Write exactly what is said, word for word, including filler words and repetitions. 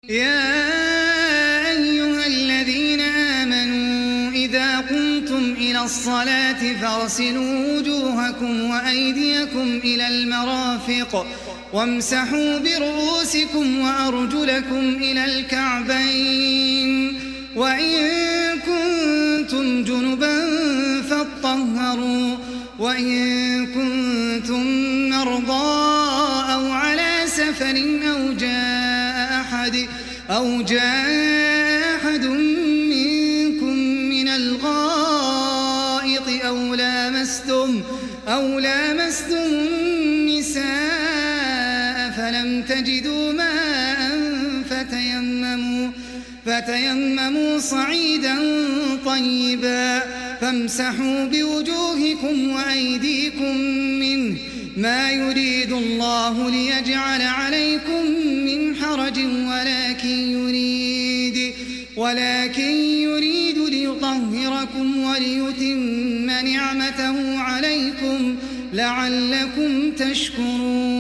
يا أيها الذين آمنوا إذا قمتم إلى الصلاة فاغسلوا وجوهكم وأيديكم إلى المرافق وامسحوا برؤوسكم وأرجلكم إلى الكعبين وإن كنتم جنبا فاطهروا وإن كنتم مرضى أو على سفر أو جاء أحد أو جاء أحد منكم من الغائط أو لامستم أو لامستم النساء فلم تجدوا ماء فتيمموا فتيمموا صعيدا طيبا فامسحوا بوجوهكم وأيديكم منه ما يريد الله ليجعل عليكم من حرج ولكن يريد ولكن يريد ليطهركم وليتم نعمته عليكم لعلكم تشكرون